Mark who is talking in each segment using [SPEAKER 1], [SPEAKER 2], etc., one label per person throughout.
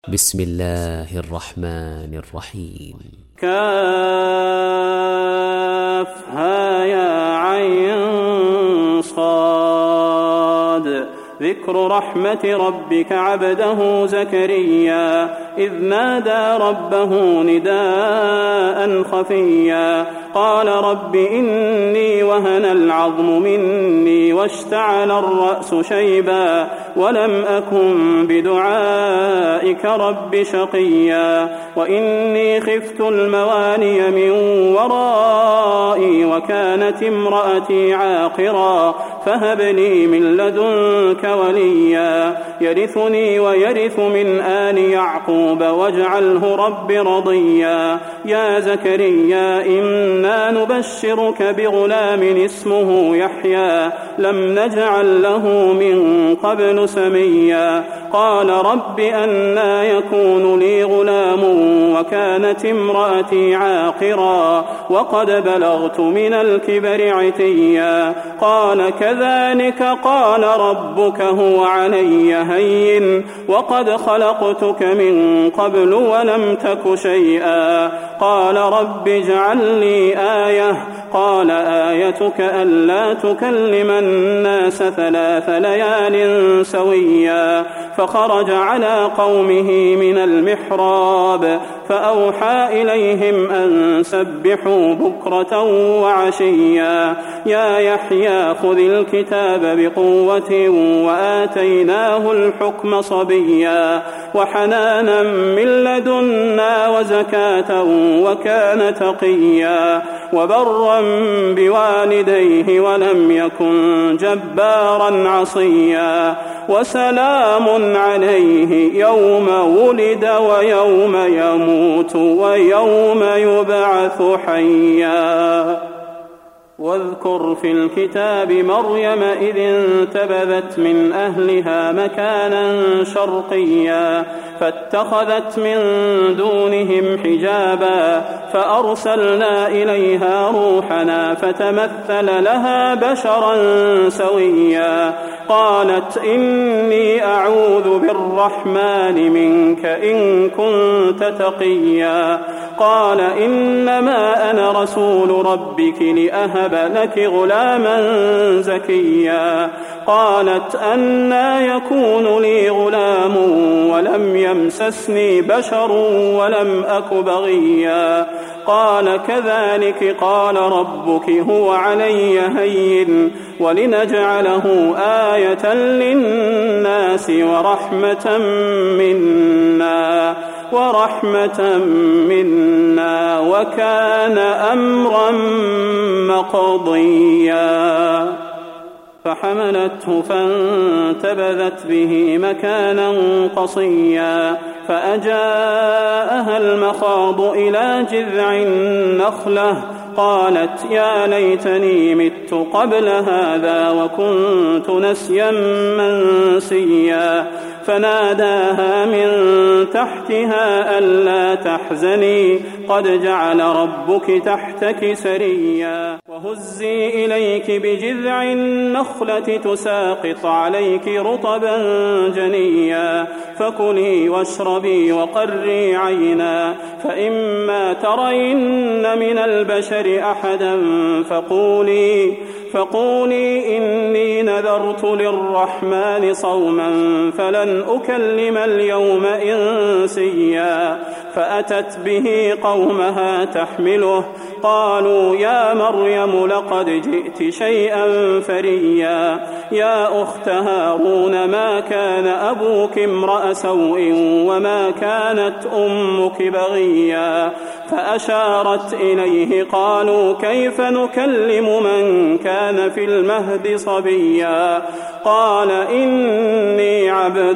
[SPEAKER 1] بسم الله الرحمن الرحيم.
[SPEAKER 2] كافها يا عين صاد. ذكر رحمة ربك عبده زكريا إذ نادى ربه نداء خفيا قال رب إني وهن العظم مني واشتعل الرأس شيبا ولم أكن بدعائك رب شقيا وإني خفت المواني من ورائي وكانت امرأتي عاقرا فهب لي من لدنك وليا يرثني ويرث من آل يعقوب واجعله رب رضيا يا زكريا إنا نبشرك بغلام اسمه يحيى لم نجعل له من قبل سميا قال رب أنى يكون لي غلام وكانت امرأتي عاقرا وقد بلغت من الكبر عتيا قال كذلك قال ربك هو علي هين وقد خلقتك من قبل ولم تك شيئا قال رب اجعل لي آية قال آيتك ألا تكلم الناس 3 ليال سويا فخرج على قومه من المحراب فأوحى إليهم أن سبحوا بكرة وعشيا يا يحيى خذ الكتاب بقوة وآتيناه الحكم صبيا وحنانا من لدنا وزكاة وكان تقيا وبرا بوالديه ولم يكن جبارا عصيا وسلام عليه يوم ولد ويوم يموت ويوم يبعث حيا واذكر في الكتاب مريم إذ انتبذت من أهلها مكانا شرقيا فاتخذت من دونهم حجابا فأرسلنا إليها روحنا فتمثل لها بشرا سويا قالت إني أعوذ بالرحمن منك إن كنت تقيا قال إنما أنا رسول ربك لأهب لك غلاما زكيا قالت أنى يكون لي غلام ولم يمسسني بشر ولم أك بغيا قال كذلك قال ربك هو علي هين ولنجعله آية للناس ورحمة منا وكان أمرا مقضيا فحملته فانتبذت به مكانا قصيا فأجاءها المخاض إلى جذع النخلة قالت يا ليتني مت قبل هذا وكنت نسيا منسيا فناداها من تحتها ألا تحزني قد جعل ربك تحتك سريا وهزي إليك بجذع النخلة تساقط عليك رطبا جنيا فكلي واشربي وقري عينا فإما ترين من البشر أحدا فقولي إني نذرت للرحمن صوما فلن أكلم اليوم إنسيا فأتت به قومها تحمله قالوا يا مريم لقد جئت شيئا فريا يا أخت هارون ما كان أبوك امرأ سوء وما كانت أمك بغيا فأشارت إليه قالوا كيف نكلم من كان في المهد صبيا قال إني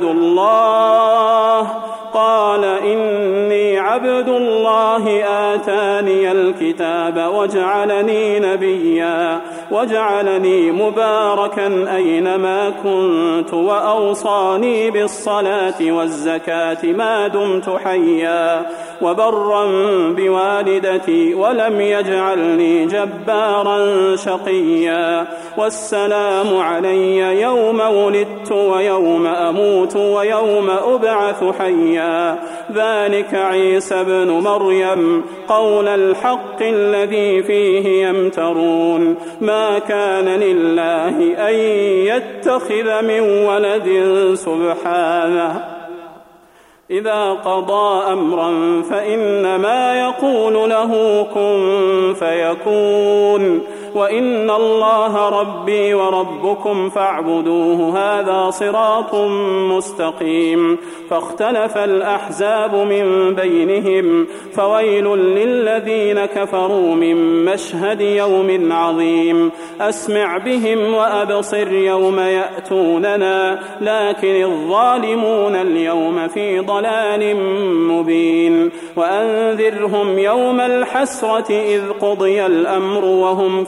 [SPEAKER 2] عبد الله آتاني الكتاب وجعلني نبيا وجعلني مباركا أينما كنت وأوصاني بالصلاة والزكاة ما دمت حيا وبرا بوالدتي ولم يجعلني جبارا شقيا والسلام علي يوم ولدت ويوم أموت ويوم أبعث حيا ذلك عيسى ابن مريم قول الحق الذي فيه يمترون ما كان لله أن يتخذ من ولد سبحانه إذا قضى أمرا فإنما يقول له كن فيكون وإن الله ربي وربكم فاعبدوه هذا صراط مستقيم فاختلف الأحزاب من بينهم فويل للذين كفروا من مشهد يوم عظيم أسمع بهم وأبصر يوم يأتوننا لكن الظالمون اليوم في ضلال مبين وأنذرهم يوم الحسرة إذ قضي الأمر وهم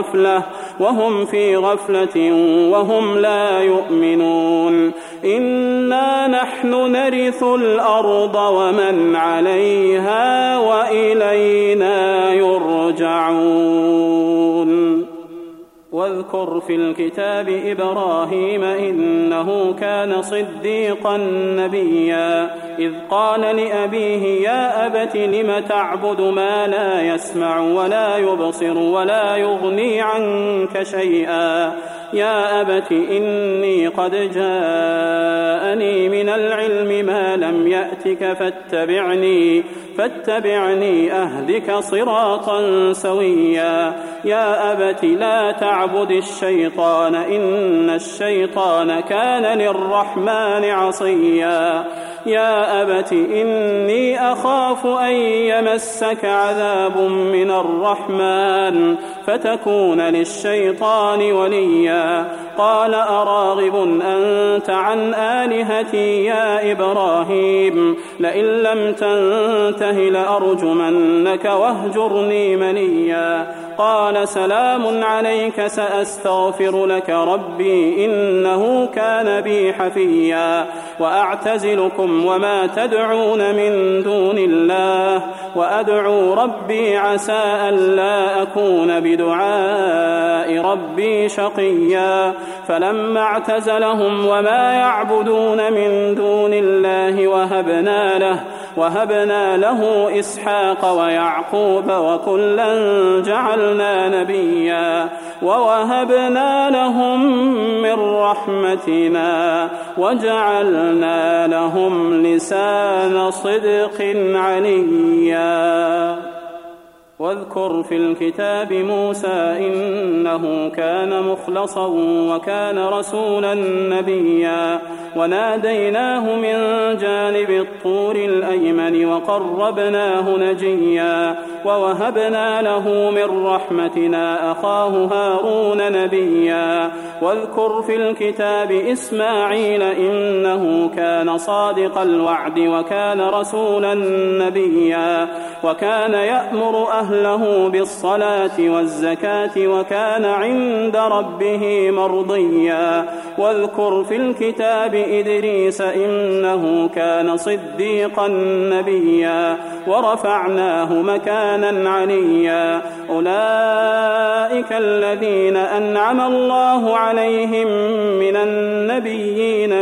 [SPEAKER 2] في غفلة وهم لا يؤمنون إنا نحن نرث الأرض ومن عليها وإلينا يرجعون واذكر في الكتاب إبراهيم إنه كان صديقا نبيا إذ قال لأبيه يا أبت لم تعبد ما لا يسمع ولا يبصر ولا يغني عنك شيئا يا أبت إني قد جاءني من العلم ما لم يأتك فاتبعني أهدك صراطا سويا يا أبت لا تعبد الشيطان إن الشيطان كان للرحمن عصيا يا أبت إني أخاف أن يمسك عذاب من الرحمن فتكون للشيطان وليا قال أراغب أنت عن آلهتي يا إبراهيم لئن لم تنته لأرجمنك واهجرني مليا قال سلام عليك سأستغفر لك ربي إنه كان بي حفيا وأعتزلكم وما تدعون من دون الله وأدعو ربي عسى ألا أكون بدعاء ربي شقيا فلما اعتزلهم وما يعبدون من دون الله وهبنا له إسحاق ويعقوب وكلا جعلنا نبيا ووهبنا لهم من رحمتنا وجعلنا لهم لسان صدق عليا واذكر في الكتاب موسى إنه كان مخلصا وكان رسولا نبيا وناديناه من جانب الطور الأيمن وقربناه نجيا ووهبنا له من رحمتنا أخاه هارون نبيا واذكر في الكتاب إسماعيل إنه كان صادق الوعد وكان رسولا نبيا وكان يأمر أهله بالصلاة والزكاة وكان عند ربه مرضيا واذكر في الكتاب إدريس إنه كان صديقا نبيا ورفعناه مكانا عليا أولئك الذين أنعم الله عليهم من النبيين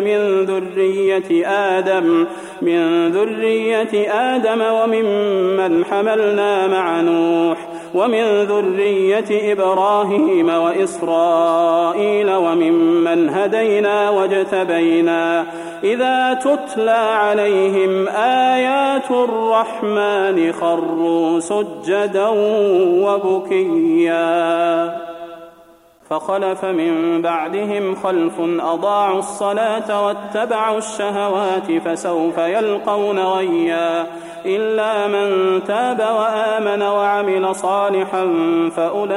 [SPEAKER 2] من ذرية آدم وممن حملنا مع نوح ومن ذرية إبراهيم وإسرائيل وممن هدينا واجتبينا إذا تتلى عليهم آيات الرحمن خروا سجدا وبكيا فخلف من بعدهم خلف أضاعوا الصلاة واتبعوا الشهوات فسوف يلقون غيا إلا من تاب وآمن وعمل صالحا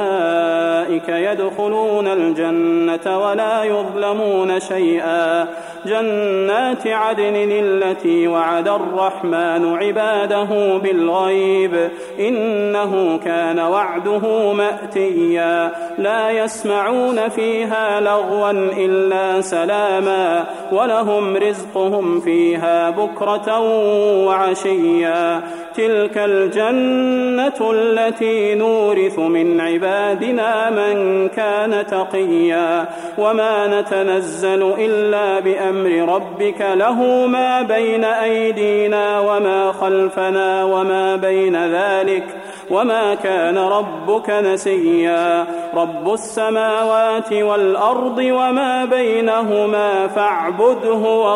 [SPEAKER 2] فأولئك يدخلون الجنة ولا يظلمون شيئا جنات عدن التي وعد الرحمن عباده بالغيب إنه كان وعده مأتيا لا يسمعون فيها لغوا إلا سلاما ولهم رزقهم فيها بكرة وعشيا تلك الجنة التي نورث من عبادنا من كان تقيا وما نتنزل إلا بأمر ربك له ما بين أيدينا وما خلفنا وما بين ذلك وما كان ربك نسيا رب السماوات والأرض وما بينهما فاعبده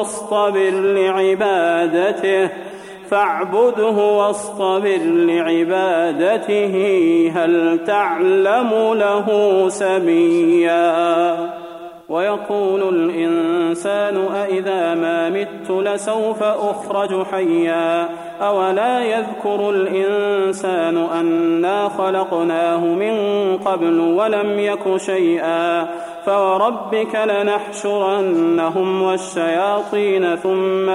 [SPEAKER 2] واصطبر لعبادته هل تعلم له سميا ويقول الإنسان أإذا ما مت لسوف أخرج حيا أولا يذكر الإنسان أنا خلقناه من قبل ولم يك شيئا فوربك لنحشرنهم والشياطين ثم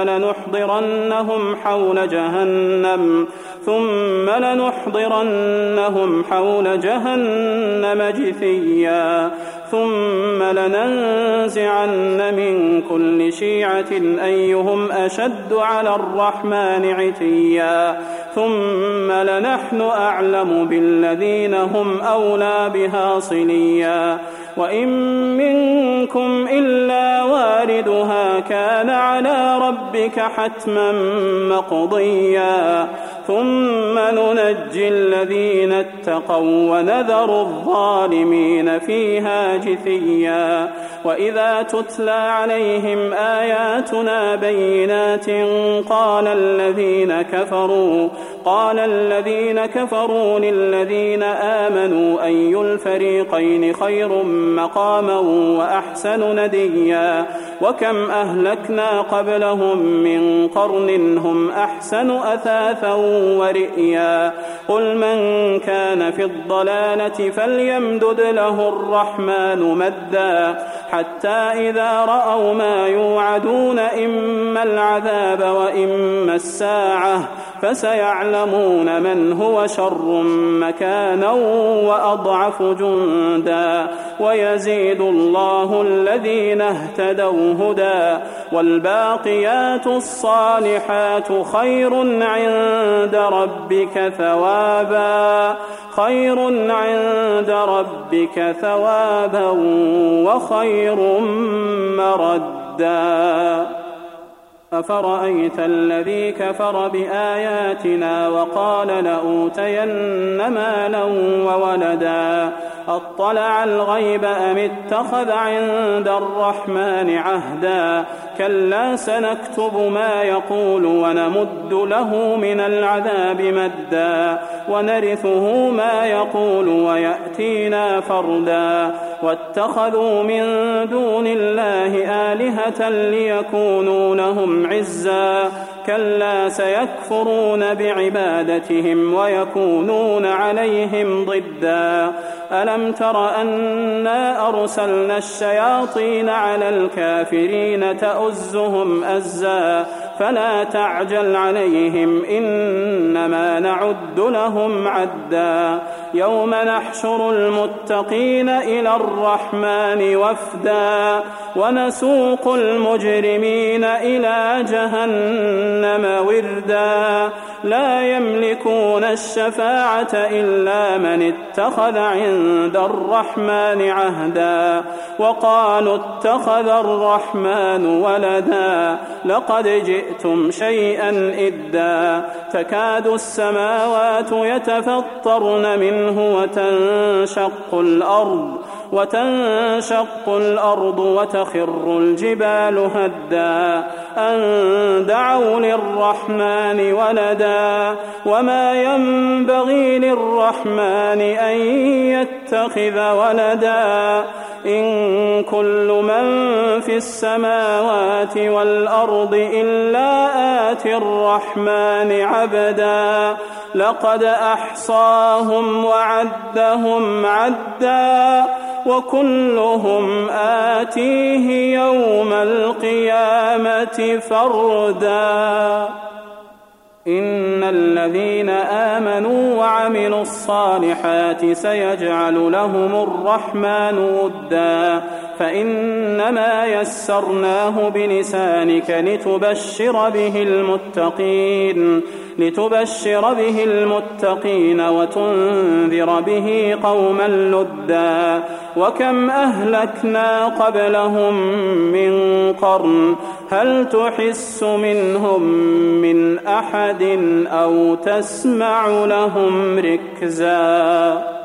[SPEAKER 2] لنحضرنهم حول جهنم جثيا ثم لننزعن من كل شيعة أيهم أشد على الرحمن عتيا ثم لنحن أعلم بالذين هم أولى بها صليا وإن منكم إلا واردها كان على ربك حتما مقضيا ثم ننجي الذين اتقوا ونذر الظالمين فيها جثيا وإذا تتلى عليهم آياتنا بينات قال الذين كفروا للذين آمنوا أي الفريقين خير مقاما وأحسن نديا وكم أهلكنا قبلهم من قرن هم أحسن أثاثا ورئيا قل من كان في الضلالة فليمدد له الرحمن مدا حتى إذا رأوا ما يوعدون إما العذاب وإما الساعة فسيعلمون من هو شر مكانا وأضعف جندا ويزيد الله الذين اهتدوا هدى والباقيات الصالحات خير عند ربك ثوابا وخير مردا أفرأيت الذي كفر بآياتنا وقال لأوتين مالا وولدا أطلع الغيب أم اتخذ عند الرحمن عهدا كلا سنكتب ما يقول ونمد له من العذاب مدا ونرثه ما يقول ويأتينا فردا واتخذوا من دون الله آلهة ليكونوا لهم عزا كلا سيكفرون بعبادتهم ويكونون عليهم ضدا ألم تر أنا أرسلنا الشياطين على الكافرين تؤزهم أزا فلا تعجل عليهم إنما نعد لهم عدا يوم نحشر المتقين إلى الرحمن وفدا ونسوق المجرمين إلى جهنم وردا لا يملكون الشفاعة إلا من اتخذ عند الرحمن عهدا وقالوا اتخذ الرحمن ولدا لقد جئتم شيئا إدا تكاد السماوات يتفطرن منه وتنشق الأرض وتخر الجبال هدا أن دعوا للرحمن ولدا وما ينبغي للرحمن أن يتخذ ولدا إن كل من في السماوات والأرض إلا آتي الرحمن عبدا لقد أحصاهم وعدهم عدا وكلهم آتيه يوم القيامة فردا إن الذين آمنوا وعملوا الصالحات سيجعل لهم الرحمن ودا فإنما يسرناه بلسانك لتبشر به المتقين وتنذر به قوما لدا وكم أهلكنا قبلهم من قرن هل تحس منهم من أحد أو تسمع لهم ركزا